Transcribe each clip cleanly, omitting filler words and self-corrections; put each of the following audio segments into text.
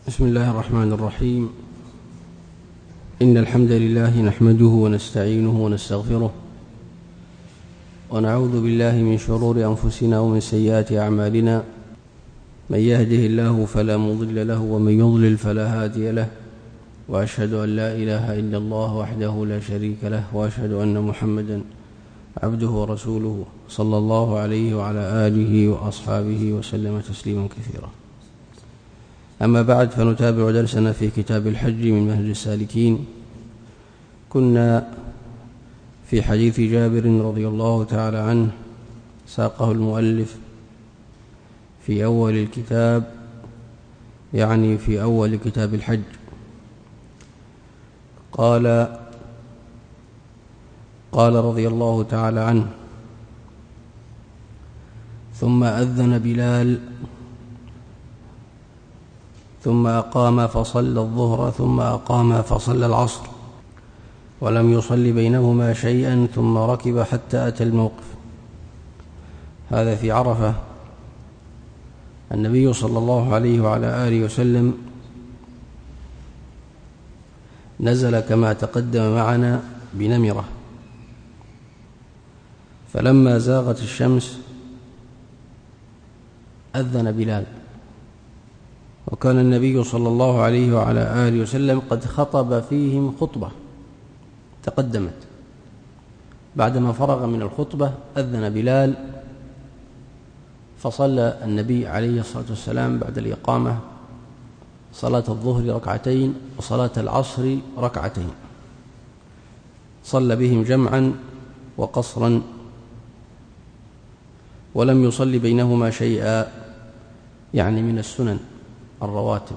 بسم الله الرحمن الرحيم. إن الحمد لله نحمده ونستعينه ونستغفره ونعوذ بالله من شرور أنفسنا ومن سيئات أعمالنا. من يهده الله فلا مضل له ومن يضلل فلا هادي له، وأشهد أن لا إله إلا الله وحده لا شريك له، وأشهد أن محمدا عبده ورسوله صلى الله عليه وعلى آله وأصحابه وسلم تسليما كثيرا. أما بعد، فنتابع درسنا في كتاب الحج من منهج السالكين. كنا في حديث جابر رضي الله تعالى عنه، ساقه المؤلف في أول الكتاب، يعني في أول كتاب الحج. قال رضي الله تعالى عنه: ثم أذن بلال ثم أقام فصلى الظهر ثم أقام فصلى العصر ولم يصل بينهما شيئا، ثم ركب حتى أتى الموقف. هذا في عرفة. النبي صلى الله عليه وعلى آله وسلم نزل كما تقدم معنا بنمرة، فلما زاغت الشمس أذن بلال، وكان النبي صلى الله عليه وعلى آله وسلم قد خطب فيهم خطبة تقدمت. بعدما فرغ من الخطبة أذن بلال، فصلى النبي عليه الصلاة والسلام بعد الإقامة صلاة الظهر ركعتين وصلاة العصر ركعتين، صلى بهم جمعا وقصرا، ولم يصل بينهما شيئا، يعني من السنن الرواتب،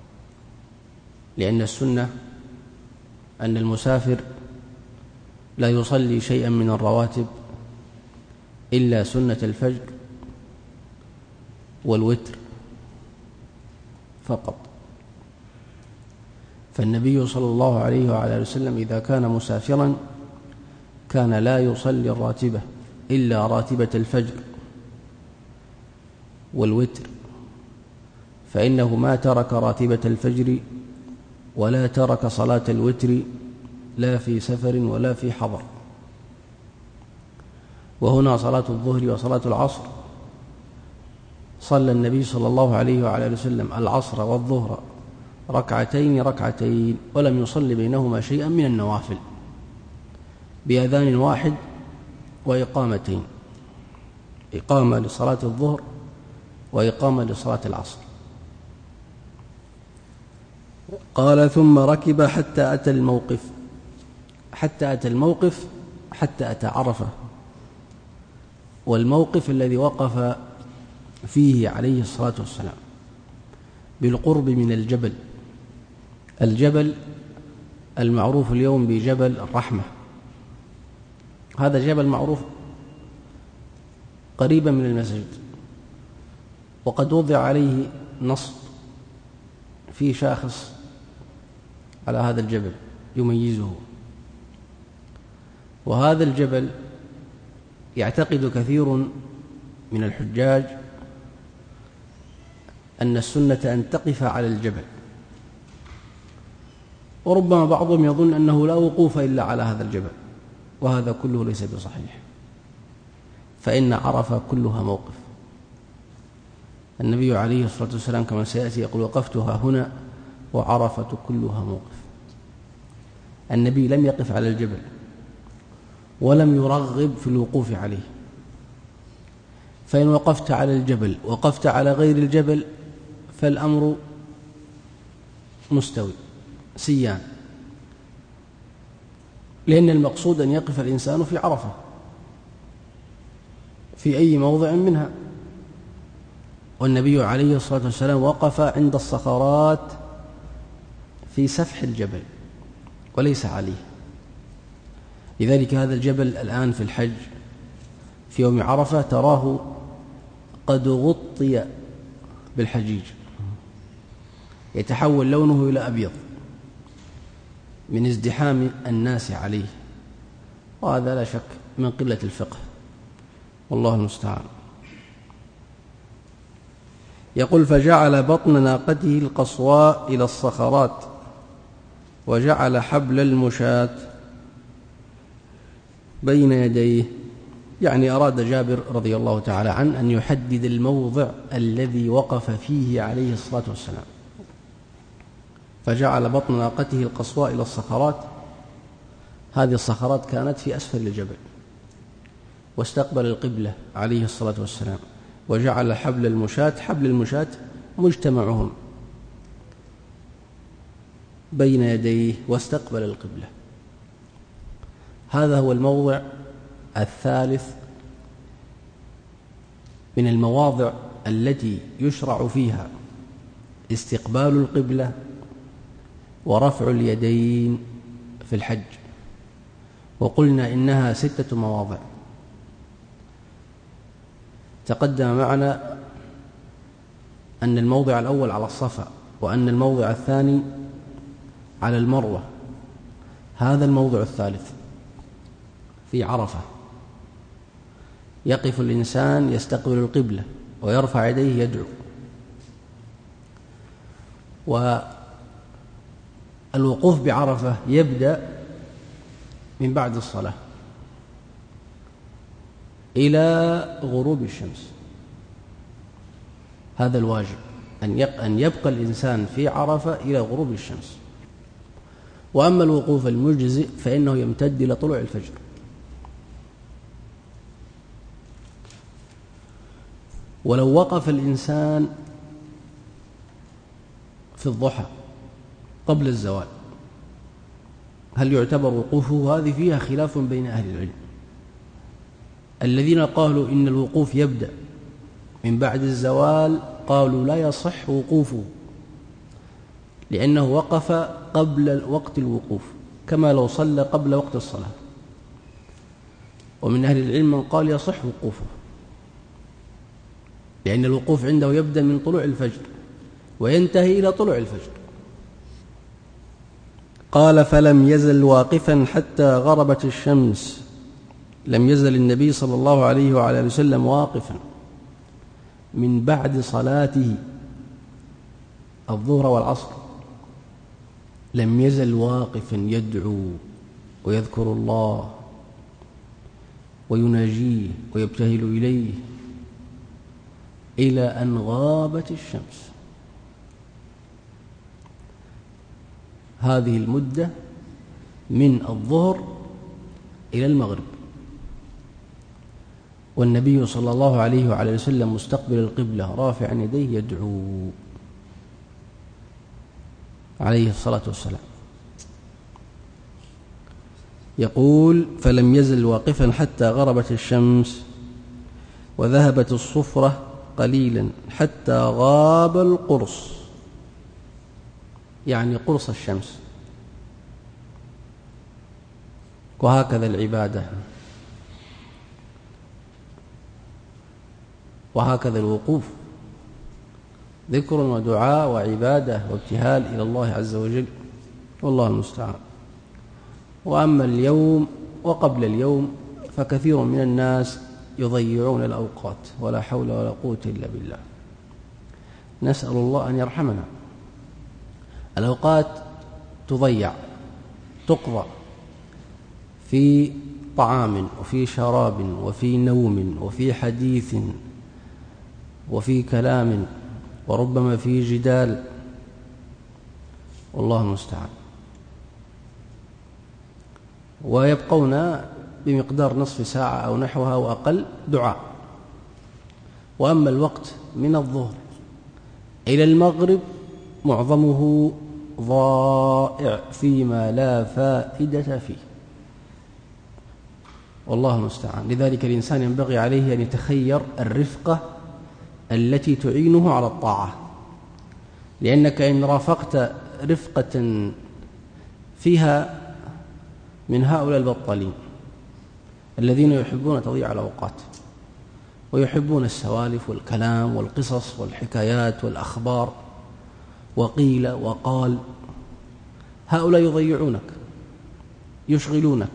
لأن السنة أن المسافر لا يصلي شيئا من الرواتب إلا سنة الفجر والوتر فقط. فالنبي صلى الله عليه وعلى وسلم إذا كان مسافرا كان لا يصلي الراتبة إلا راتبة الفجر والوتر، فإنه ما ترك راتبة الفجر ولا ترك صلاة الوتر، لا في سفر ولا في حضر. وهنا صلاة الظهر وصلاة العصر صلى النبي صلى الله عليه وعلى وسلم العصر والظهر ركعتين ركعتين، ولم يصل بينهما شيئا من النوافل، بأذان واحد وإقامتين، إقامة لصلاة الظهر وإقامة لصلاة العصر. قال: ثم ركب حتى أتى الموقف. حتى أتى الموقف، حتى أتى عرفة، والموقف الذي وقف فيه عليه الصلاة والسلام بالقرب من الجبل، الجبل المعروف اليوم بجبل الرحمة. هذا جبل معروف قريبا من المسجد، وقد وضع عليه نصب في شاخص على هذا الجبل يميزه. وهذا الجبل يعتقد كثير من الحجاج أن السنة أن تقف على الجبل، وربما بعضهم يظن أنه لا وقوف إلا على هذا الجبل، وهذا كله ليس بصحيح، فإن عرفة كلها موقف. النبي عليه الصلاة والسلام كما سيأتي يقول: وقفتها هنا وعرفة كلها موقف. النبي لم يقف على الجبل ولم يرغب في الوقوف عليه، فإن وقفت على الجبل وقفت على غير الجبل فالأمر مستوي سيان، لأن المقصود أن يقف الإنسان في عرفة في أي موضع منها. والنبي عليه الصلاة والسلام وقف عند الصخرات في سفح الجبل وليس عليه. لذلك هذا الجبل الآن في الحج في يوم عرفة تراه قد غطي بالحجيج، يتحول لونه إلى أبيض من ازدحام الناس عليه، وهذا لا شك من قلة الفقه، والله المستعان. يقول: فجعل بطن ناقته القصواء إلى الصخرات وجعل حبل المشاة بين يديه. يعني أراد جابر رضي الله تعالى عنه أن يحدد الموضع الذي وقف فيه عليه الصلاة والسلام. فجعل بطن ناقته القصواء إلى الصخرات، هذه الصخرات كانت في أسفل الجبل، واستقبل القبلة عليه الصلاة والسلام. وجعل حبل المشاة مجتمعهم بين يديه واستقبل القبلة. هذا هو الموضع الثالث من المواضع التي يشرع فيها استقبال القبلة ورفع اليدين في الحج. وقلنا إنها 6 مواضع. تقدم معنا أن الموضع الأول على الصفا، وأن الموضع الثاني على المروة. هذا الموضع الثالث في عرفة، يقف الإنسان يستقبل القبلة ويرفع يديه يدعو. والوقوف بعرفة يبدأ من بعد الصلاة إلى غروب الشمس. هذا الواجب، أن يبقى الإنسان في عرفة إلى غروب الشمس. وأما الوقوف المجزئ فإنه يمتد إلى طلوع الفجر. ولو وقف الإنسان في الضحى قبل الزوال هل يعتبر وقوفه؟ هذه فيها خلاف بين أهل العلم. الذين قالوا إن الوقوف يبدأ من بعد الزوال قالوا لا يصح وقوفه، لأنه وقف قبل وقت الوقوف كما لو صلى قبل وقت الصلاة. ومن أهل العلم من قال يصح وقوفه، لأن الوقوف عنده يبدأ من طلوع الفجر وينتهي إلى طلوع الفجر. قال: فلم يزل واقفا حتى غربت الشمس. لم يزل النبي صلى الله عليه وعلى آله وسلم واقفا من بعد صلاته الظهر والعصر، لم يزل واقفا يدعو ويذكر الله ويناجيه ويبتهل إليه إلى أن غابت الشمس. هذه المدة من الظهر إلى المغرب، والنبي صلى الله عليه وعلى وسلم مستقبل القبلة رافعا يديه يدعو عليه الصلاة والسلام. يقول: فلم يزل واقفا حتى غربت الشمس وذهبت الصفرة قليلا حتى غاب القرص، يعني قرص الشمس. وهكذا العبادة، وهكذا الوقوف، ذكر ودعاء وعبادة وابتهال إلى الله عز وجل، والله المستعان. وأما اليوم وقبل اليوم فكثير من الناس يضيعون الأوقات، ولا حول ولا قوة إلا بالله. نسأل الله أن يرحمنا. الأوقات تضيع، تقضى في طعام وفي شراب وفي نوم وفي حديث وفي كلام، وربما في جدال، والله المستعان. ويبقون بمقدار نصف ساعة أو نحوها وأقل دعاء. وأما الوقت من الظهر إلى المغرب معظمه ضائع فيما لا فائدة فيه، والله المستعان. لذلك الإنسان ينبغي عليه أن يتخير الرفقة التي تعينه على الطاعة، لأنك إن رافقت رفقة فيها من هؤلاء البطالين الذين يحبون تضييع الأوقات ويحبون السوالف والكلام والقصص والحكايات والأخبار وقيل وقال، هؤلاء يضيعونك، يشغلونك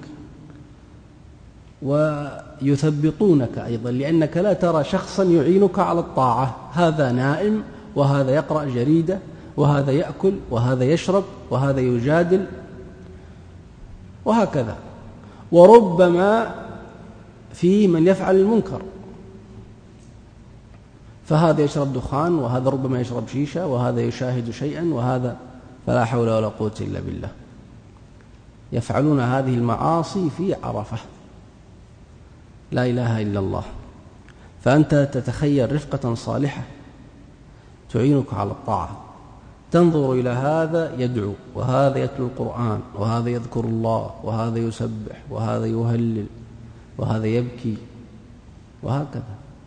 ويثبطونك أيضا، لأنك لا ترى شخصا يعينك على الطاعة. هذا نائم وهذا يقرأ جريدة، وهذا يأكل، وهذا يشرب، وهذا يجادل، وهكذا. وربما في من يفعل المنكر، فهذا يشرب دخان، وهذا ربما يشرب شيشة، وهذا يشاهد شيئا، وهذا، فلا حول ولا قوة إلا بالله. يفعلون هذه المعاصي في عرفة، لا إله إلا الله. فأنت تتخيل رفقة صالحة تعينك على الطاعة، تنظر إلى هذا يدعو، وهذا يتلو القرآن، وهذا يذكر الله، وهذا يسبح، وهذا يهلل، وهذا يبكي، وهكذا.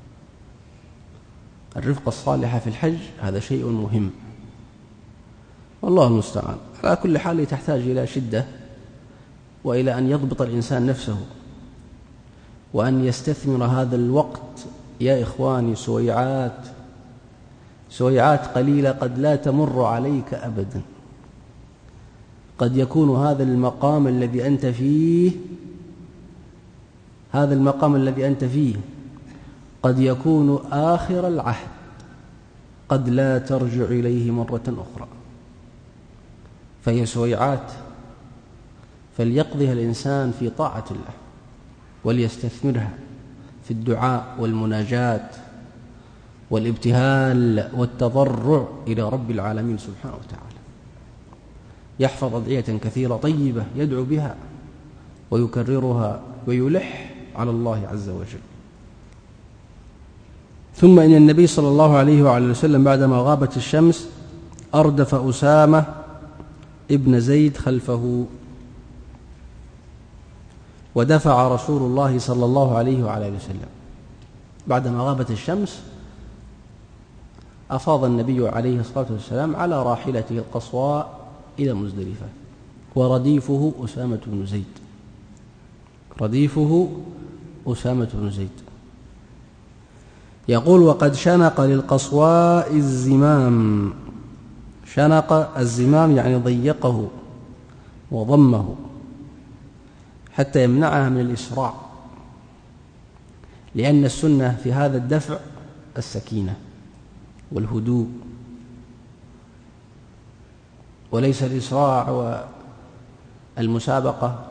الرفقة الصالحة في الحج هذا شيء مهم، والله المستعان. على كل حال تحتاج إلى شدة، وإلى أن يضبط الإنسان نفسه، وأن يستثمر هذا الوقت. يا إخواني، سويعات قليلة قد لا تمر عليك أبدا. قد يكون هذا المقام الذي أنت فيه قد يكون آخر العهد، قد لا ترجع إليه مرة أخرى. فهي سويعات، فليقضيها الإنسان في طاعة الله، وليستثمرها في الدعاء والمناجاة والابتهال والتضرع إلى رب العالمين سبحانه وتعالى. يحفظ أدعية كثيرة طيبة يدعو بها ويكررها ويلح على الله عز وجل. ثم إن النبي صلى الله عليه وعلى وسلم بعدما غابت الشمس أردف أسامة ابن زيد خلفه، ودفع رسول الله صلى الله عليه وعلى وسلم. بعدما غابت الشمس أفاض النبي عليه الصلاة والسلام على راحلته القصواء إلى مزدلفة، ورديفه أسامة بن زيد. يقول: وقد شنق للقصواء الزمام. شنق الزمام يعني ضيقه وضمه حتى يمنعها من الإسراع، لأن السنة في هذا الدفع السكينة والهدوء، وليس الإسراع والمسابقة.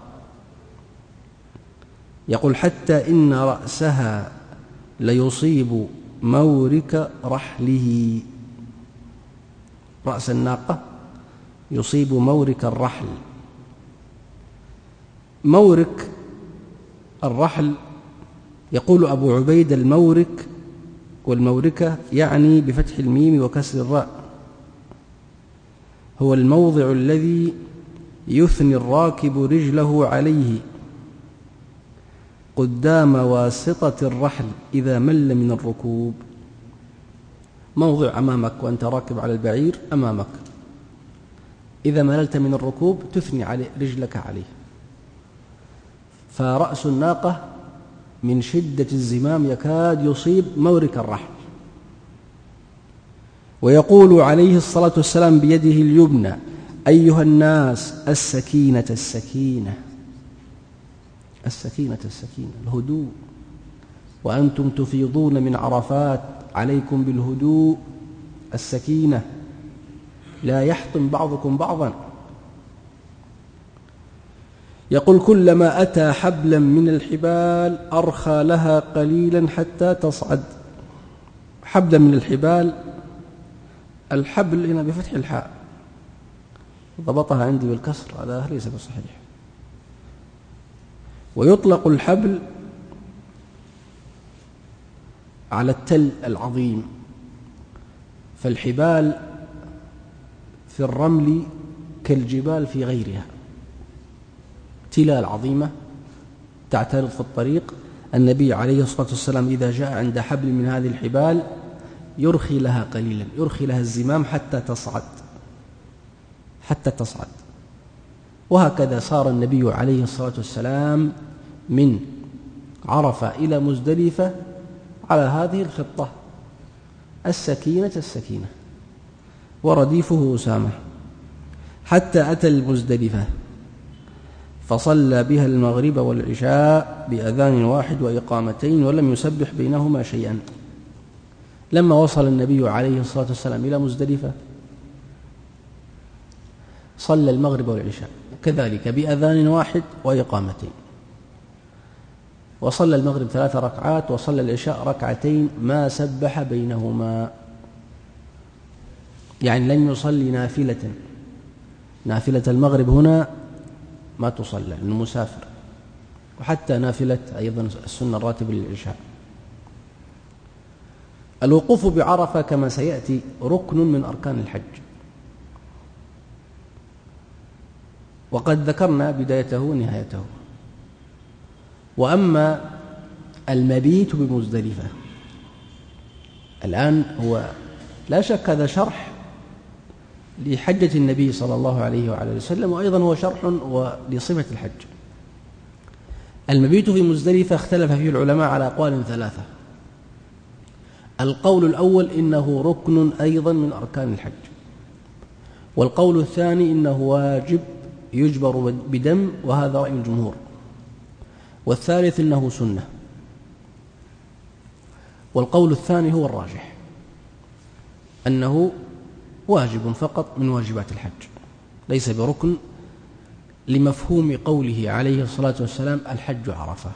يقول: حتى إن رأسها ليصيب مورك رحله. رأس الناقة يصيب مورك الرحل. مورك الرحل، يقول أبو عبيد: المورك والموركة يعني بفتح الميم وكسر الراء، هو الموضع الذي يثني الراكب رجله عليه قدام واسطة الرحل إذا مل من الركوب. موضع أمامك وأنت راكب على البعير أمامك، إذا مللت من الركوب تثني عليه رجلك عليه. فرأس الناقة من شدة الزمام يكاد يصيب مورك الرحل. ويقول عليه الصلاة والسلام بيده اليمنى: أيها الناس، السكينة السكينة، السكينة السكينة، الهدوء. وأنتم تفيضون من عرفات، عليكم بالهدوء، السكينة، لا يحطم بعضكم بعضا. يقول: كلما أتى حبلا من الحبال أرخى لها قليلا حتى تصعد. حبلا من الحبال، الحبل هنا بفتح الحاء، ضبطها عندي بالكسر، هذا ليس بصحيح. ويطلق الحبل على التل العظيم، فالحبال في الرمل كالجبال في غيرها، تلال عظيمة تعترض في الطريق. النبي عليه الصلاة والسلام إذا جاء عند حبل من هذه الحبال يرخي لها قليلا، يرخي لها الزمام حتى تصعد. وهكذا صار النبي عليه الصلاة والسلام من عرفة إلى مزدلفة على هذه الخطة: السكينة السكينة، ورديفه أسامة، حتى أتى المزدلفة فصلى بها المغرب والعشاء بأذان واحد وإقامتين، ولم يسبح بينهما شيئا. لما وصل النبي عليه الصلاة والسلام إلى مزدلفة صلى المغرب والعشاء كذلك بأذان واحد وإقامتين، وصلى المغرب 3 ركعات وصلى العشاء 2 ركعتين ما سبح بينهما، يعني لن يصلي نافلة المغرب هنا ما تصلى لأنه مسافر، وحتى نافلة أيضا السنة الراتبة للعشاء. الوقوف بعرفة كما سيأتي ركن من أركان الحج، وقد ذكرنا بدايته ونهايته. وأما المبيت بمزدلفة الآن هو لا شك هذا شرح لحجة النبي صلى الله عليه وعلى وسلم، وأيضا هو شرح لصفة الحج. المبيت في مزدلفة اختلف فيه العلماء على أقوال 3. القول الأول إنه ركن أيضا من أركان الحج، والقول الثاني إنه واجب يجبر بدم، وهذا رأي الجمهور، والثالث إنه سنة، والقول الثاني هو الراجح أنه واجب فقط من واجبات الحج ليس بركن، لمفهوم قوله عليه الصلاة والسلام الحج عرفة،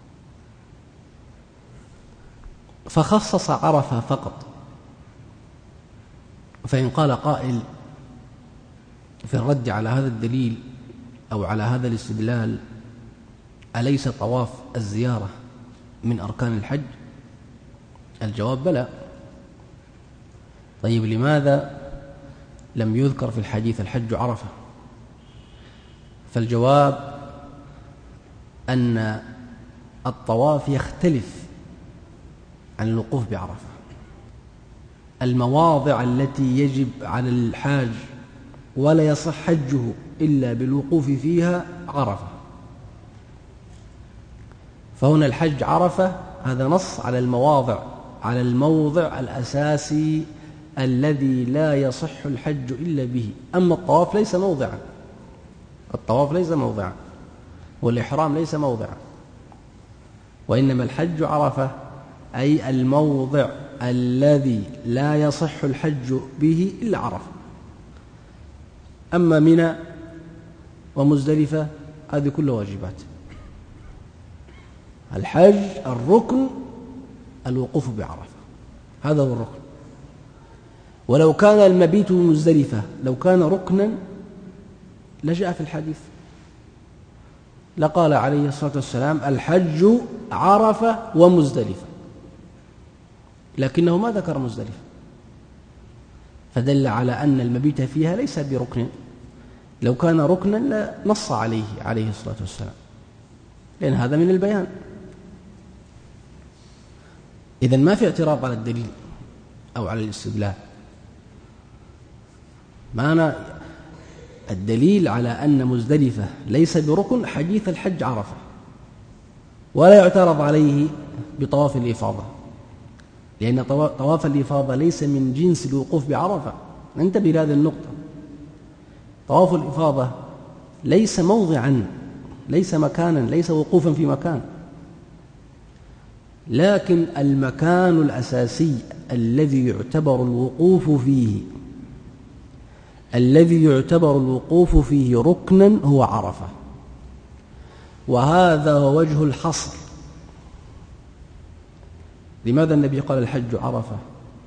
فخصص عرفة فقط. فإن قال قائل في الرد على هذا الدليل أو على هذا الاستدلال أليس طواف الزيارة من أركان الحج؟ الجواب بلى. طيب لماذا لم يذكر في الحديث الحج عرفة؟ فالجواب أن الطواف يختلف عن الوقوف بعرفة. المواضع التي يجب على الحاج ولا يصح حجه إلا بالوقوف فيها عرفة، فهنا الحج عرفة هذا نص على المواضع، على الموضع الأساسي الذي لا يصح الحج إلا به. أما الطواف ليس موضعا، الطواف ليس موضعا، والإحرام ليس موضعا، وإنما الحج عرفة أي الموضع الذي لا يصح الحج به إلا عرفة. أما منى ومزدلفة هذه كلها واجبات. الحج الركن الوقوف بعرفة، هذا هو الركن. ولو كان المبيت بمزدلفة لو كان ركنا لجاء في الحديث، لقال عليه الصلاة والسلام الحج عرفة ومزدلفة، لكنه ما ذكر مزدلفة، فدل على أن المبيت فيها ليس بركن. لو كان ركنا لنص عليه الصلاة والسلام، لأن هذا من البيان. إذن ما في اعتراض على الدليل أو على الاستدلال. معنى الدليل على أن مزدلفة ليس بركن حديث الحج عرفة، ولا يعترض عليه بطواف الإفاضة، لأن طواف الإفاضة ليس من جنس الوقوف بعرفة. انتبه لهذه النقطة. طواف الإفاضة ليس موضعا، ليس مكانا، ليس وقوفا في مكان، لكن المكان الأساسي الذي يعتبر الوقوف فيه ركنا هو عرفة، وهذا هو وجه الحصر. لماذا النبي قال الحج عرفة؟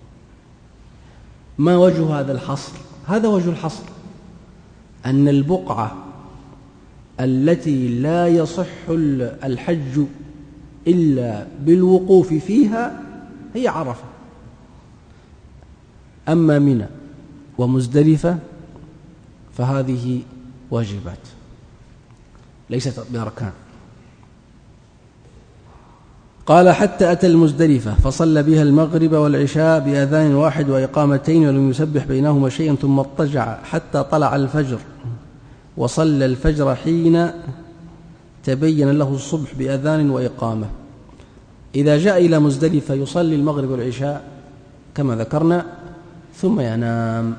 ما وجه هذا الحصر؟ هذا وجه الحصر، أن البقعة التي لا يصح الحج إلا بالوقوف فيها هي عرفة. أما منى ومزدلفة فهذه واجبات ليست بأركان. قال حتى أتى المزدلفة فصلى بها المغرب والعشاء بأذان واحد وإقامتين ولم يسبح بينهما شيئا، ثم اضطجع حتى طلع الفجر، وصلى الفجر حين تبين له الصبح بأذان وإقامة. إذا جاء إلى مزدلفة يصلي المغرب والعشاء كما ذكرنا ثم ينام.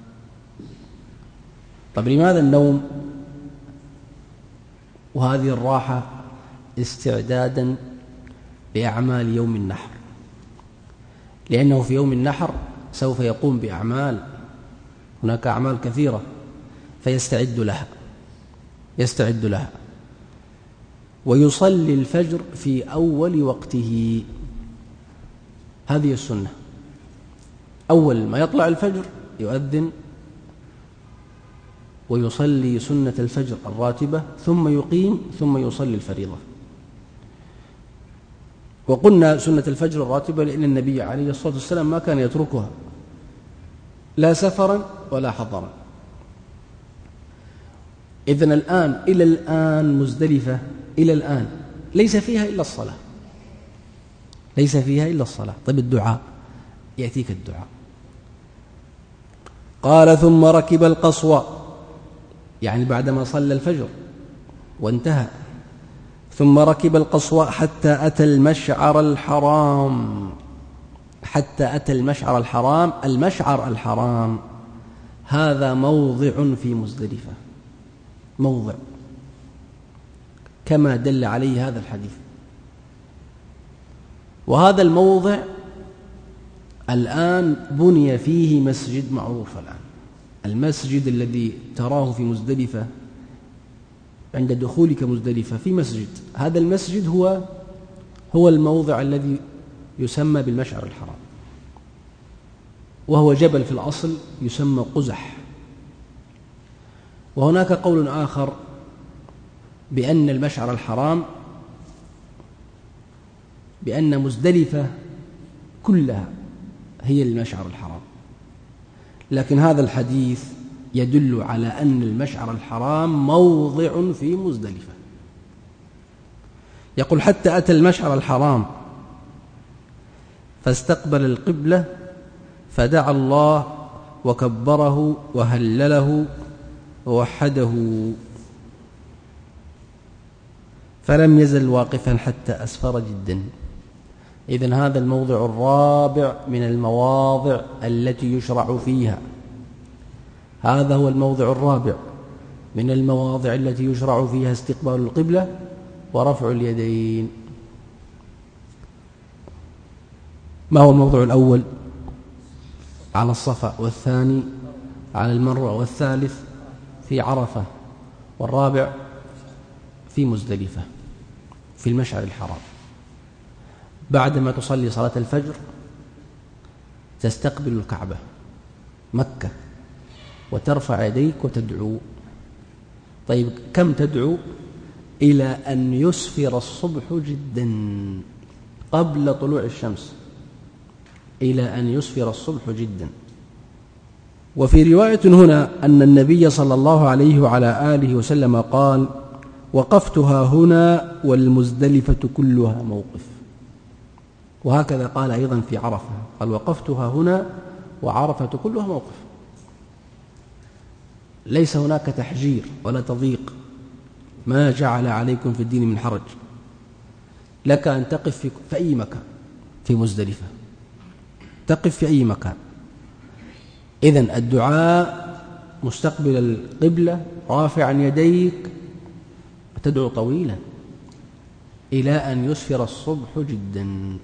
طب لماذا النوم وهذه الراحة؟ استعدادا لأعمال يوم النحر، لأنه في يوم النحر سوف يقوم بأعمال، هناك أعمال كثيرة فيستعد لها ويصلي الفجر في أول وقته. هذه السنة، أول ما يطلع الفجر يؤذن ويصلي سنة الفجر الراتبة ثم يقيم ثم يصلي الفريضة. وقلنا سنة الفجر الراتبة لأن النبي عليه الصلاة والسلام ما كان يتركها لا سفرا ولا حضرا. إذن الآن إلى الآن مزدلفة إلى الآن ليس فيها إلا الصلاة. طيب الدعاء، يأتيك الدعاء. قال ثم ركب القصوى، يعني بعدما صلى الفجر وانتهى، ثم ركب القصوى حتى أتى المشعر الحرام. المشعر الحرام هذا موضع في مزدلفة، موضع كما دل عليه هذا الحديث. وهذا الموضع الآن بني فيه مسجد معروف. الآن المسجد الذي تراه في مزدلفة عند دخولك مزدلفة في مسجد، هذا المسجد هو الموضع الذي يسمى بالمشعر الحرام، وهو جبل في الأصل يسمى قزح. وهناك قول آخر بأن المشعر الحرام، بأن مزدلفة كلها هي المشعر الحرام، لكن هذا الحديث يدل على أن المشعر الحرام موضع في مزدلفة. يقول حتى أتى المشعر الحرام فاستقبل القبلة فدعا الله وكبره وهلله ووحده، فلم يزل واقفا حتى أسفر جدا. إذن هذا الموضع الرابع من المواضع التي يشرع فيها، هذا هو الموضع الرابع من المواضع التي يشرع فيها استقبال القبلة ورفع اليدين. ما هو الموضع الأول؟ على الصفا، والثاني على المروة، والثالث في عرفة، والرابع في مزدلفة في المشعر الحرام. بعدما تصلي صلاة الفجر تستقبل الكعبة مكة وترفع يديك وتدعو. طيب كم تدعو؟ إلى أن يسفر الصبح جدا قبل طلوع الشمس، إلى أن يسفر الصبح جدا. وفي رواية هنا أن النبي صلى الله عليه وعلى آله وسلم قال: وقفتها هنا والمزدلفة كلها موقف. وهكذا قال أيضا في عرفة، قال: وقفتها هنا وعرفة كلها موقف. ليس هناك تحجير ولا تضييق، ما جعل عليكم في الدين من حرج، لك أن تقف في أي مكان في مزدلفة، تقف في أي مكان. إذن الدعاء مستقبل القبلة رافعا يديك وتدعو طويلا إلى أن يسفر الصبح جدا،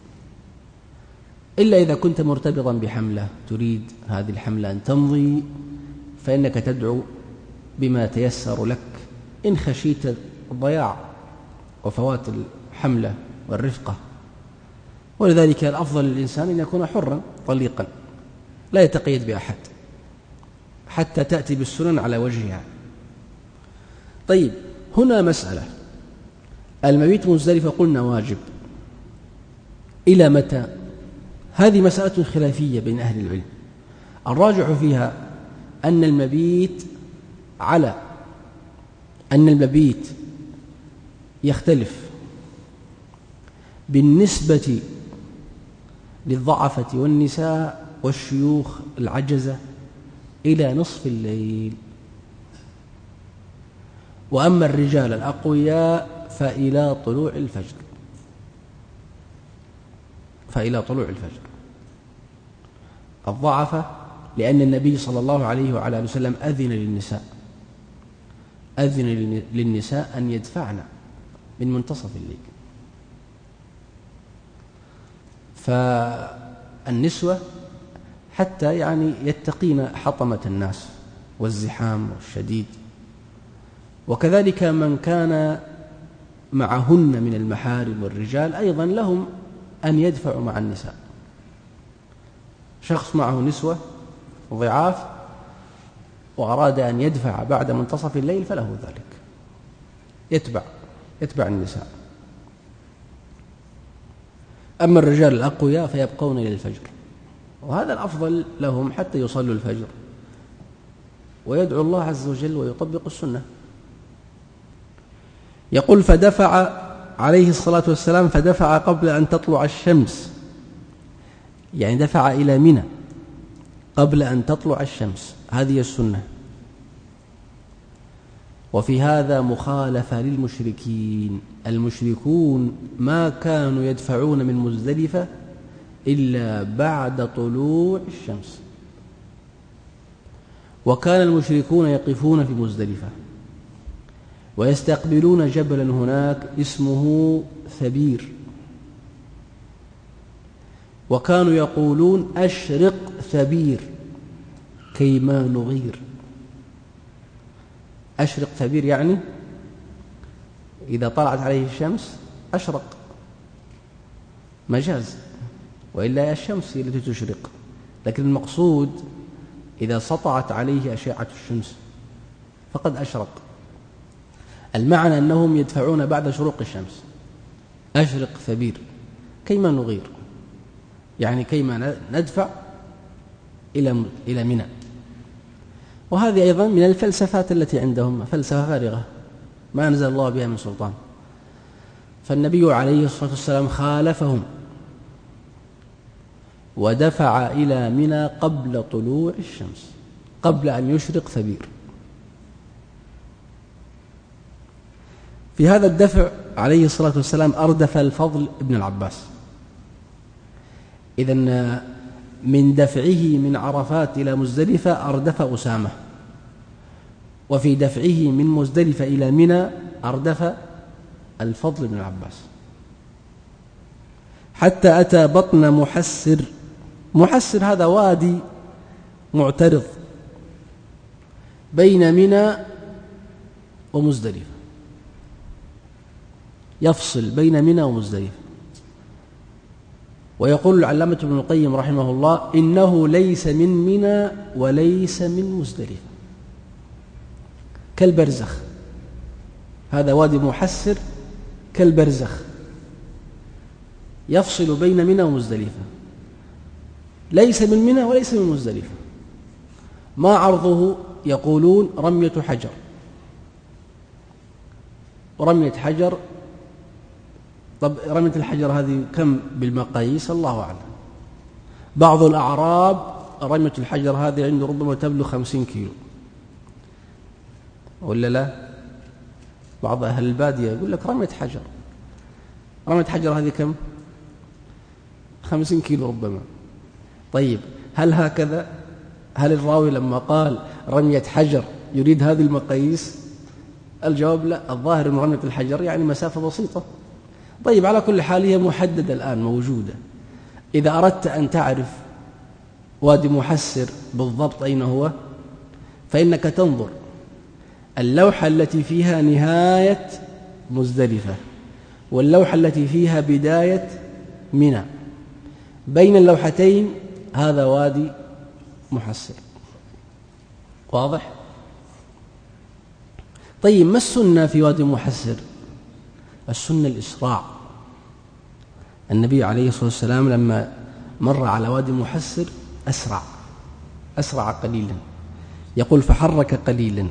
إلا إذا كنت مرتبطا بحملة تريد هذه الحملة أن تمضي، فإنك تدعو بما تيسر لك إن خشيت الضياع وفوات الحملة والرفقة. ولذلك الأفضل للإنسان أن يكون حرا طليقا لا يتقيد بأحد حتى تأتي بالسنن على وجهها. طيب هنا مسألة، المبيت مزدلفة قلنا واجب، إلى متى؟ هذه مسألة خلافية بين أهل العلم. الراجح فيها أن المبيت يختلف بالنسبة للضعفة والنساء والشيوخ العجزة إلى نصف الليل، وأما الرجال الأقوياء فإلى طلوع الفجر. الضعفة لأن النبي صلى الله عليه وعلى آله وسلم أذن للنساء أن يدفعن من منتصف الليل، النسوة حتى يعني يتقين حطمة الناس والزحام والشديد، وكذلك من كان معهن من المحارم والرجال أيضا لهم أن يدفعوا مع النساء. شخص معه نسوة ضعاف وأراد أن يدفع بعد منتصف الليل فله ذلك، يتبع النساء. أما الرجال الأقوياء فيبقون إلى الفجر، وهذا الأفضل لهم حتى يصلوا الفجر ويدعو الله عز وجل ويطبق السنة. يقول فدفع عليه الصلاة والسلام، فدفع قبل أن تطلع الشمس، يعني دفع إلى منى قبل أن تطلع الشمس، هذه السنة. وفي هذا مخالفة للمشركين. المشركون ما كانوا يدفعون من مزدلفة إلا بعد طلوع الشمس، وكان المشركون يقفون في مزدلفة ويستقبلون جبلا هناك اسمه ثبير، وكانوا يقولون أشرق ثبير كيما نغير. أشرق ثبير يعني إذا طلعت عليه الشمس أشرق، مجاز، وإلا الشمس هي التي تشرق، لكن المقصود إذا سطعت عليه أشعة الشمس فقد أشرق. المعنى أنهم يدفعون بعد شروق الشمس. أشرق ثبير كيما نغير، يعني كيما ندفع إلى منى. وهذه أيضا من الفلسفات التي عندهم، فلسفة فارغة ما أنزل الله بها من سلطان. فالنبي عليه الصلاة والسلام خالفهم ودفع إلى منى قبل طلوع الشمس، قبل أن يشرق ثبير. في هذا الدفع عليه الصلاة والسلام أردف الفضل ابن العباس. إذن من دفعه من عرفات إلى مزدلفة أردف أسامة، وفي دفعه من مزدلفة إلى منى أردف الفضل بن العباس، حتى أتى بطن محسر. محسر هذا وادي معترض بين منى ومزدلفة، يفصل بين منى ومزدلفة. ويقول العلامة ابن القيم رحمه الله إنه ليس من منى وليس من مزدلفة، كالبرزخ. هذا وادي محسر كالبرزخ يفصل بين منى ومزدلفة، ليس من منى وليس من مزدلفة. ما عرضه؟ يقولون رمية حجر، ورمية حجر. طب رمية الحجر هذه كم بالمقاييس؟ الله أعلم. بعض الأعراب رمية الحجر هذه عنده ربما تبلغ 50 كيلو، ولا لا؟ بعض أهل البادية يقول لك رمية حجر، رمية حجر هذه كم؟ 50 كيلو ربما. طيب هل هكذا؟ هل الراوي لما قال رمية حجر يريد هذه المقاييس؟ الجواب لا، الظاهر أن رمية الحجر يعني مسافة بسيطة. طيب على كل حال هي محددة الآن موجودة. إذا أردت أن تعرف وادي محسر بالضبط أين هو، فإنك تنظر اللوحة التي فيها نهاية مزدلفة واللوحة التي فيها بداية منى، بين اللوحتين هذا وادي محسر. واضح؟ طيب ما السنة في وادي محسر؟ السنة الإسراع. النبي عليه الصلاة والسلام لما مر على وادي محسر أسرع قليلا، يقول فحرك قليلا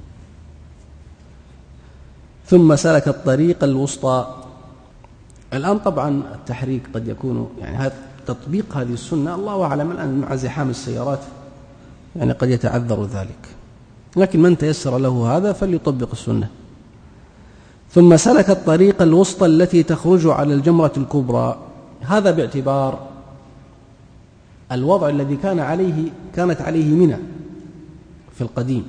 ثم سلك الطريق الوسطى. الآن طبعا التحريك قد يكون يعني هذا تطبيق هذه السنة الله أعلم، الآن مع زحام السيارات يعني قد يتعذر ذلك، لكن من تيسر له هذا فليطبق السنة. ثم سلك الطريق الوسطى التي تخرج على الجمرة الكبرى، هذا باعتبار الوضع الذي كانت عليه منى في القديم.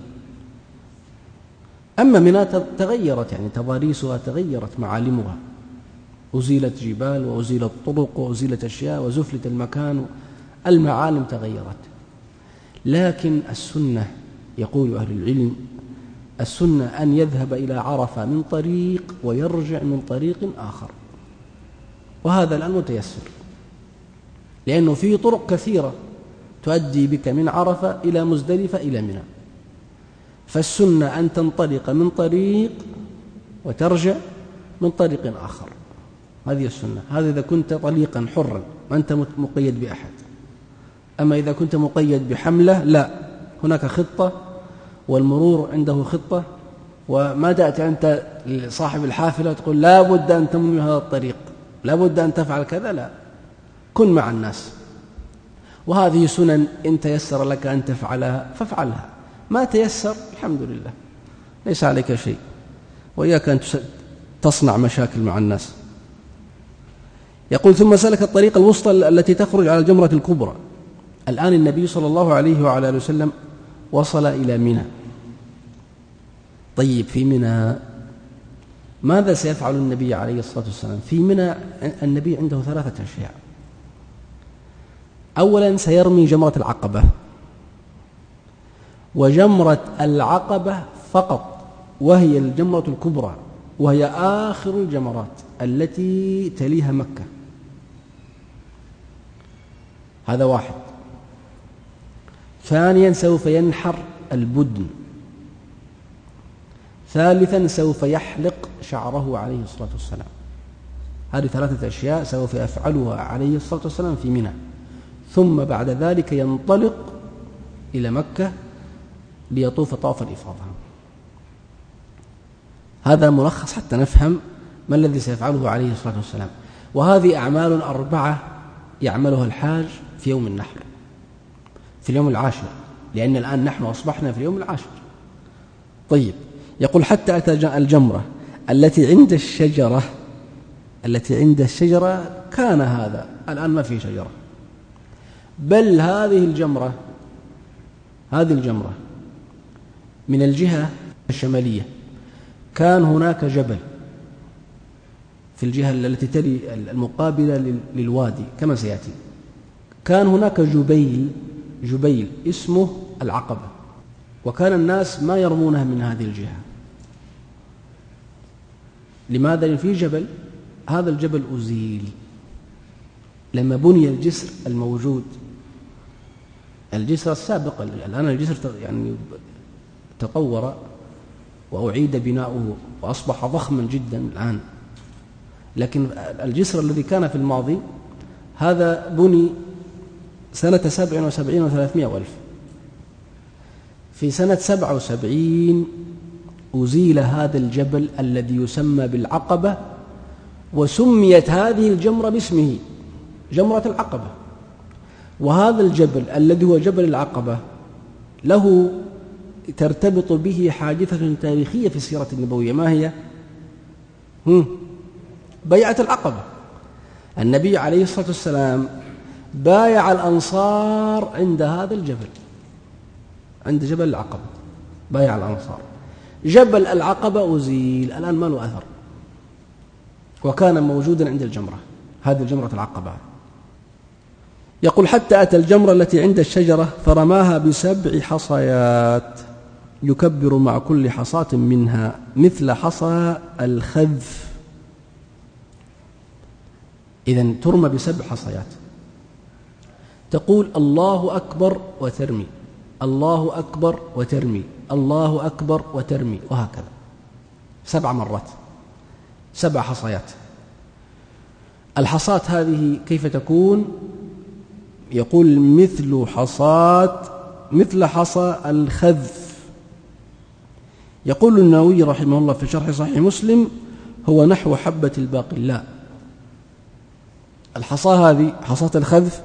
أما منى تغيرت، يعني تضاريسها تغيرت، معالمها أزيلت جبال وأزيلت طرق وأزيلت أشياء وزفلت المكان المعالم تغيرت. لكن السنة يقول أهل العلم السنة أن يذهب إلى عرفة من طريق ويرجع من طريق آخر، وهذا الآن متيسر لأنه في طرق كثيرة تؤدي بك من عرفة إلى مزدلفة إلى منى، فالسنة أن تنطلق من طريق وترجع من طريق آخر، هذه السنة. هذا إذا كنت طليقا حرا ما أنت مقيد بأحد. أما إذا كنت مقيد بحملة لا، هناك خطة والمرور عنده خطة، وما تأتي أنت لصاحب الحافلة تقول لا بد أن تمني هذا الطريق، لا بد أن تفعل كذا، لا، كن مع الناس. وهذه سنن إن تيسر لك أن تفعلها فافعلها، ما تيسر الحمد لله ليس عليك شيء، وإياك أن تصنع مشاكل مع الناس. يقول ثم سلك الطريق الوسطى التي تخرج على الجمرة الكبرى. الآن النبي صلى الله عليه وعلى آله وسلم وصل إلى منى. طيب في منى ماذا سيفعل النبي عليه الصلاة والسلام؟ في منى النبي عنده 3 أشياء. أولا سيرمي جمرة العقبة، وجمرة العقبة فقط، وهي الجمرة الكبرى، وهي آخر الجمرات التي تليها مكة. هذا واحد. ثانيا سوف ينحر البدن. ثالثا سوف يحلق شعره عليه الصلاة والسلام. هذه 3 أشياء سوف يفعلها عليه الصلاة والسلام في منى، ثم بعد ذلك ينطلق إلى مكة ليطوف طواف الإفاضة. هذا ملخص حتى نفهم ما الذي سيفعله عليه الصلاة والسلام. وهذه أعمال 4 يعملها الحاج في يوم النحر، في اليوم العاشر، لأن الآن نحن أصبحنا في اليوم العاشر. طيب يقول حتى أتى الجمرة التي عند الشجرة. التي عند الشجرة كان هذا، الآن ما في شجرة، بل هذه الجمرة من الجهة الشمالية كان هناك جبل في الجهة التي تلي المقابلة للوادي كما سيأتي، كان هناك جبيل اسمه العقبة، وكان الناس ما يرمونه من هذه الجهة. لماذا؟ لأن في جبل، هذا الجبل أزيل لما بني الجسر الموجود، الجسر السابق. الآن الجسر يعني تطور وأعيد بناؤه وأصبح ضخما جدا الآن، لكن الجسر الذي كان في الماضي هذا بني سنة 77 و300 ألف. في سنة 77 أزيل هذا الجبل الذي يسمى بالعقبة، وسميت هذه الجمرة باسمه جمرة العقبة. وهذا الجبل الذي هو جبل العقبة له ترتبط به حادثة تاريخية في السيرة النبوية. ما هي؟ بيعة العقبة. النبي عليه الصلاة والسلام بايع الأنصار عند هذا الجبل، عند جبل العقبة بايع الأنصار. جبل العقبة أزيل، الآن ما له أثر، وكان موجودا عند الجمرة، هذه الجمرة العقبة. يقول حتى أتى الجمرة التي عند الشجرة فرماها ب7 حصيات يكبر مع كل حصاة منها مثل حصى الخذف. إذن ترمى ب7 حصيات، تقول الله أكبر وترمي، الله أكبر وترمي، الله أكبر وترمي، وهكذا 7 مرات، 7 حصيات. الحصاة هذه كيف تكون؟ يقول مثل حصى الخذف. يقول النووي رحمه الله في شرح صحيح مسلم هو نحو حبة الباقلاء. الحصاة هذه حصاة الخذف،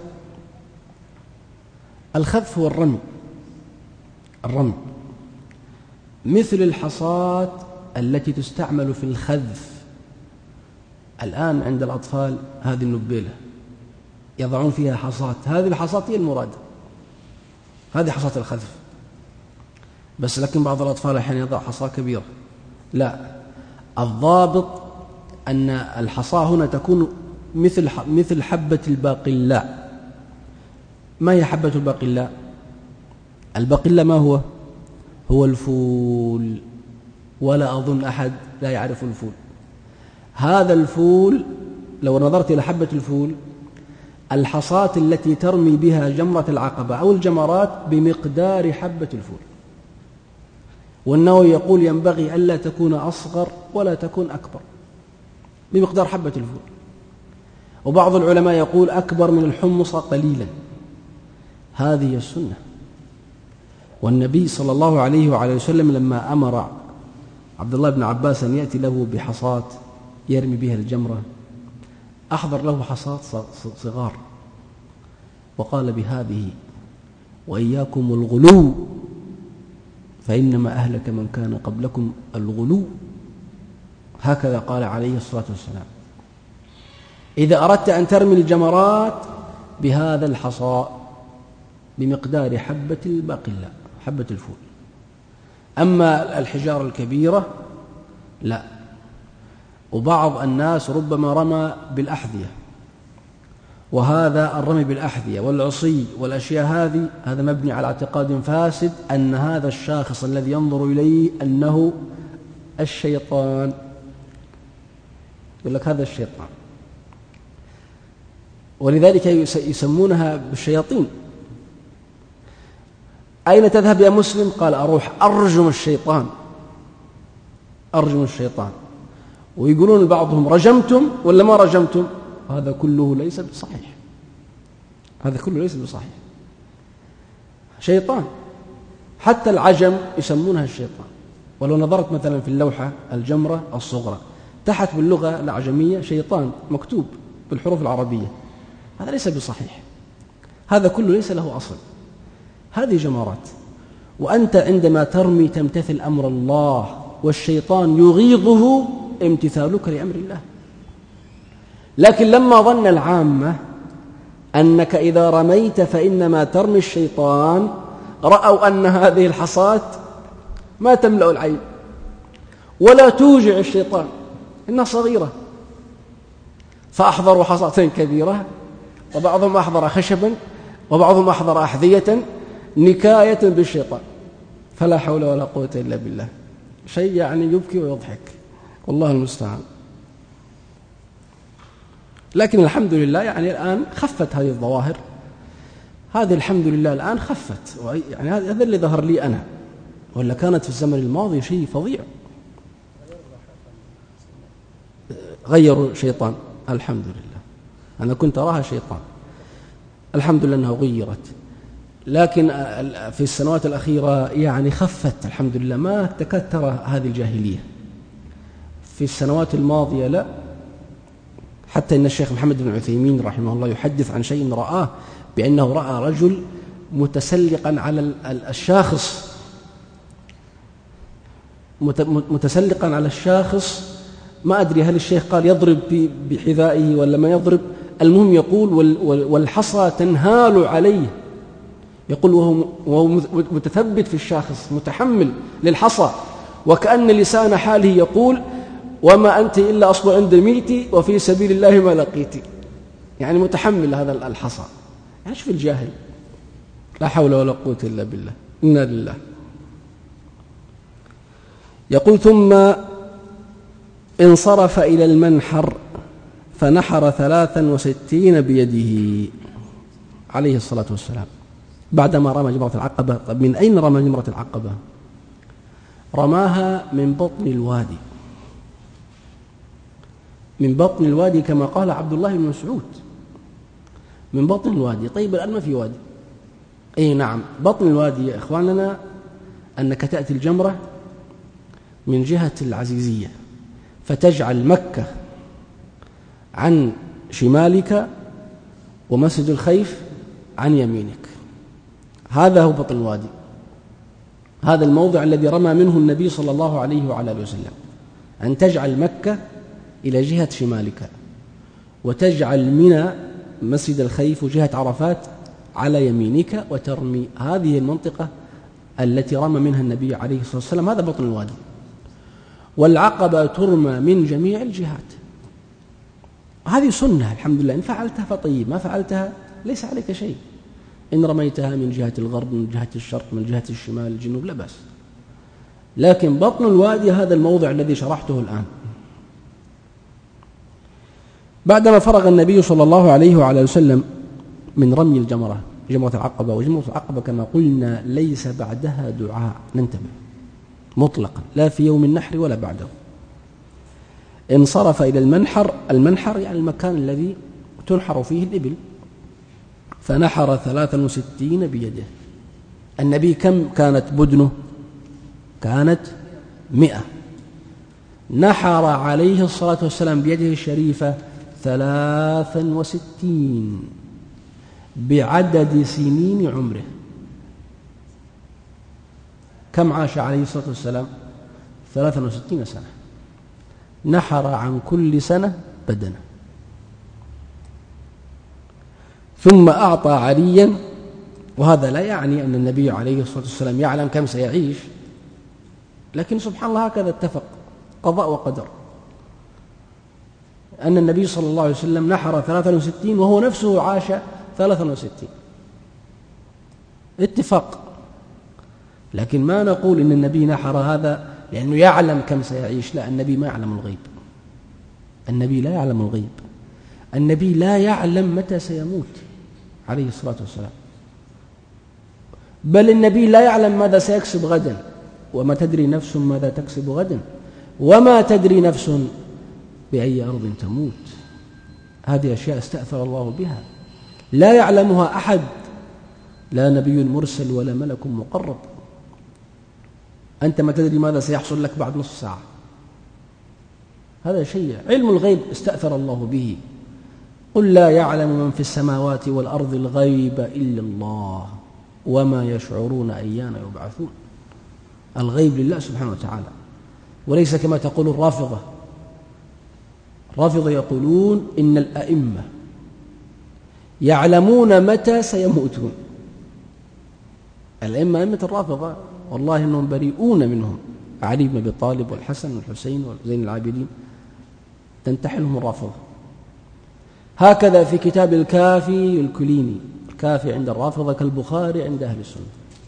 الخذف هو الرمي مثل الحصاة التي تستعمل في الخذف الآن عند الأطفال، هذه النبيلة يضعون فيها حصاة، هذه الحصاة هي المراد، هذه حصاة الخذف. بس لكن بعض الأطفال أحيانا يضع حصاة كبيرة، لا، الضابط أن الحصاة هنا تكون مثل حبة الباقلاء، ما هي حبة الباقلاء؟ الباقلاء ما هو؟ هو الفول، ولا أظن أحد لا يعرف الفول. هذا الفول لو نظرت إلى حبة الفول، الحصاة التي ترمي بها جمرة العقبة أو الجمرات بمقدار حبة الفول. والنووي يقول ينبغي ألا تكون أصغر ولا تكون أكبر، بمقدار حبة الفول. وبعض العلماء يقول أكبر من الحمص قليلا. هذه السنة. والنبي صلى الله عليه وعلى وسلم لما أمر عبد الله بن عباس أن يأتي له بحصاة يرمي بها الجمرة، أحضر له حصاة صغار وقال بهذه وإياكم الغلو فإنما أهلك من كان قبلكم الغلو. هكذا قال عليه الصلاة والسلام. إذا أردت أن ترمي الجمرات بهذا الحصى بمقدار حبة الباقلاء، حبة الفول. أما الحجارة الكبيرة لا. وبعض الناس ربما رمى بالأحذية، وهذا الرمي بالأحذية والعصي والأشياء هذا مبني على اعتقاد فاسد أن هذا الشاخص الذي ينظر إليه أنه الشيطان. يقول لك هذا الشيطان، ولذلك يسمونها بالشياطين. أين تذهب يا مسلم؟ قال أروح أرجم الشيطان، أرجم الشيطان. ويقولون بعضهم رجمتم ولا ما رجمتم؟ هذا كله ليس بصحيح، هذا كله ليس بصحيح. شيطان، حتى العجم يسمونها الشيطان. ولو نظرت مثلا في اللوحة الجمرة الصغرى تحت باللغة الأعجمية شيطان مكتوب بالحروف العربية، هذا ليس بصحيح، هذا كله ليس له أصل. هذه جمرات، وأنت عندما ترمي تمتثل أمر الله، والشيطان يغيظه امتثالك لأمر الله. لكن لما ظن العامة أنك إذا رميت فإنما ترمي الشيطان، رأوا أن هذه الحصاة ما تملأ العين ولا توجع الشيطان، إنها صغيرة، فأحضروا حصاة كبيرة، وبعضهم أحضر خشبا وبعضهم أحضر أحذية نكاية بالشيطان. فلا حول ولا قوة إلا بالله، شيء يعني يبكي ويضحك، والله المستعان. لكن الحمد لله يعني الآن خفت هذه الظواهر، هذه الحمد لله الآن خفت، يعني هذا اللي ظهر لي أنا، ولا كانت في الزمن الماضي شيء فظيع. غيروا شيطان، الحمد لله. أنا كنت أراها شيطان، الحمد لله أنها غيرت. لكن في السنوات الأخيرة يعني خفت الحمد لله، ما تكاد ترى هذه الجاهلية. في السنوات الماضية لا، حتى إن الشيخ محمد بن عثيمين رحمه الله يحدث عن شيء رآه، بأنه رأى رجل متسلقا على الشاخص، متسلقا على الشاخص. ما أدري هل الشيخ قال يضرب بحذائه ولا ما يضرب، المهم يقول والحصى تنهال عليه، يقول وهو متثبت في الشاخص متحمل للحصى، وكأن لسان حاله يقول وما أنت إلا أصبع عند ميتي وفي سبيل الله ما لقيتي، يعني متحمل هذا الحصى. يعني شوف الجاهل، لا حول ولا قوة إلا بالله، إنا لله. يقول ثم انصرف إلى المنحر فنحر 63 بيده عليه الصلاة والسلام بعدما رمى جمرة العقبة. طب من أين رمى جمرة العقبة؟ رماها من بطن الوادي، من بطن الوادي كما قال عبد الله بن مسعود، من بطن الوادي. طيب الآن ما في وادي. أي نعم، بطن الوادي يا إخواننا أنك تأتي الجمرة من جهة العزيزية، فتجعل مكة عن شمالك ومسجد الخيف عن يمينك، هذا هو بطن الوادي. هذا الموضع الذي رمى منه النبي صلى الله عليه وعلى آله وسلم، أن تجعل مكة إلى جهة شمالك، وتجعل منى مسجد الخيف وجهة عرفات على يمينك، وترمي. هذه المنطقة التي رمى منها النبي عليه الصلاة والسلام، هذا بطن الوادي. والعقبة ترمى من جميع الجهات. هذه سنة الحمد لله، إن فعلتها فطيب، ما فعلتها ليس عليك شيء. إن رميتها من جهة الغرب، من جهة الشرق، من جهة الشمال، الجنوب، لا بأس. لكن بطن الوادي هذا الموضع الذي شرحته الآن. بعدما فرغ النبي صلى الله عليه وعلى وسلم من رمي الجمرة، جمرة العقبة، وجمرة العقبة كما قلنا ليس بعدها دعاء، ننتبه، مطلقا، لا في يوم النحر ولا بعده. انصرف إلى المنحر، المنحر يعني المكان الذي تنحر فيه الإبل، فنحر 63 بيده. النبي كم كانت بدنه؟ كانت 100. نحر عليه الصلاة والسلام بيده الشريفة 63 بعدد سنين عمره. كم عاش عليه الصلاة والسلام؟ 63 سنة. نحر عن كل سنة بدنه. ثم أعطى عليا، وهذا لا يعني أن النبي عليه الصلاة والسلام يعلم كم سيعيش، لكن سبحان الله هكذا اتفق، قضاء وقدر، أن النبي صلى الله عليه وسلم نحر 63 وهو نفسه عاش 63، اتفاق. لكن ما نقول إن النبي نحر هذا لأنه يعلم كم سيعيش، لا، النبي ما يعلم الغيب، النبي لا يعلم الغيب، النبي لا يعلم متى سيموت عليه الصلاة والسلام، بل النبي لا يعلم ماذا سيكسب غدا، وما تدري نفس ماذا تكسب غدا، وما تدري نفس بأي أرض تموت. هذه أشياء استأثر الله بها لا يعلمها أحد، لا نبي مرسل ولا ملك مقرب. أنت ما تدري ماذا سيحصل لك بعد نصف ساعة، هذا شيء علم الغيب استأثر الله به. قل لا يعلم من في السماوات والأرض الغيب إلا الله وما يشعرون أيان يبعثون. الغيب لله سبحانه وتعالى، وليس كما تقول الرافضة. الرافضة يقولون إن الأئمة يعلمون متى سيموتون. الأئمة، أئمة الرافضة، والله إنهم بريئون منهم، علي بن أبي طالب والحسن والحسين وزين العابدين، تنتحلهم الرافضة. هكذا في كتاب الكافي الكليني، الكافي عند الرافضة كالبخاري عند أهل السنة،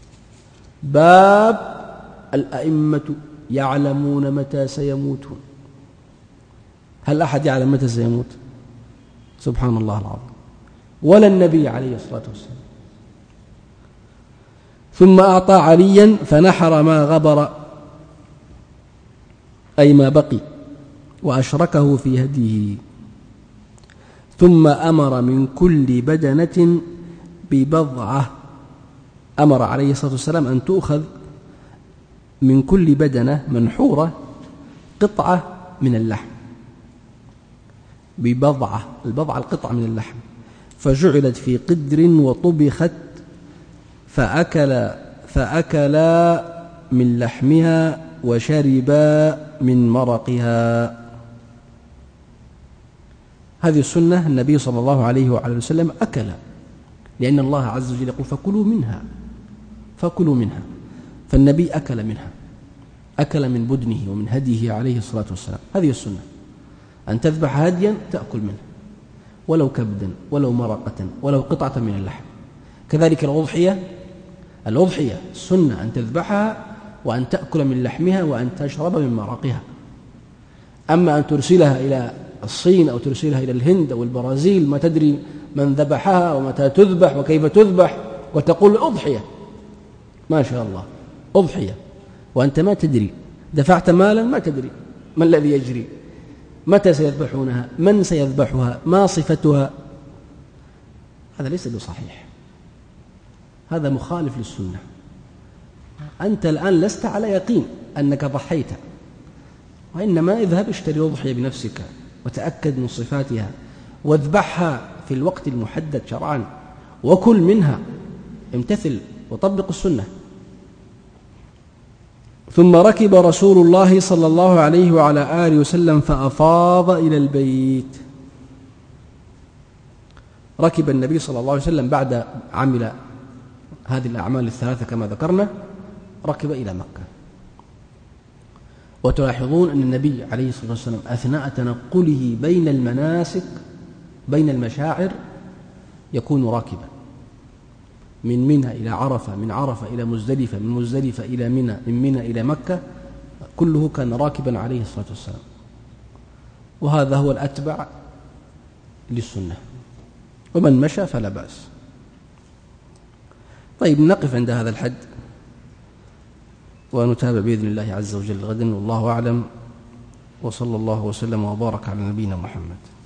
باب الأئمة يعلمون متى سيموتون. هل أحد يعلم متى سيموت؟ سبحان الله العظيم، ولا النبي عليه الصلاة والسلام. ثم أعطى عليا فنحر ما غبر، أي ما بقي، وأشركه في هديه. ثم أمر من كل بدنة ببضعة، أمر عليه الصلاة والسلام أن تؤخذ من كل بدنة منحورة قطعة من اللحم، ببضعة، البضعة القطعة من اللحم، فجعلت في قدر وطبخت، فأكلا من لحمها وشربا من مرقها. هذه السنة النبي صلى الله عليه وعلى وسلم أكل، لأن الله عز وجل يقول فكلوا منها، فكلوا منها، فالنبي أكل منها، أكل من بدنه ومن هديه عليه الصلاة والسلام. هذه السنة، أن تذبح هديا تأكل منه، ولو كبدا ولو مرقة ولو قطعة من اللحم. كذلك الأضحية السنة أن تذبحها وأن تأكل من لحمها وأن تشرب من مرقها. أما أن ترسلها إلى الصين أو ترسلها إلى الهند أو البرازيل، ما تدري من ذبحها ومتى تذبح وكيف تذبح، وتقول أضحية، ما شاء الله أضحية، وأنت ما تدري، دفعت مالا ما تدري ما الذي يجري، متى سيذبحونها، من سيذبحها، ما صفتها. هذا ليس بصحيح، هذا مخالف للسنة. أنت الآن لست على يقين أنك ضحيت، وإنما اذهب اشتري أضحية بنفسك وتأكد من صفاتها، واذبحها في الوقت المحدد شرعا، وكل منها، امتثل وطبق السنة. ثم ركب رسول الله صلى الله عليه وعلى آله وسلم فأفاض إلى البيت. ركب النبي صلى الله عليه وسلم بعد عمل هذه الأعمال الثلاثة كما ذكرنا، ركب إلى مكة. وتلاحظون أن النبي عليه الصلاة والسلام أثناء تنقله بين المناسك، بين المشاعر، يكون راكبا، من منى إلى عرفة، من عرفة إلى مزدلفة، من مزدلفة إلى منى، من منى إلى مكة، كله كان راكبا عليه الصلاة والسلام، وهذا هو الأتبع للسنة، ومن مشى فلا بأس. طيب نقف عند هذا الحد ونتابع بإذن الله عز وجل غدا، والله أعلم، وصلى الله وسلم وبارك على نبينا محمد.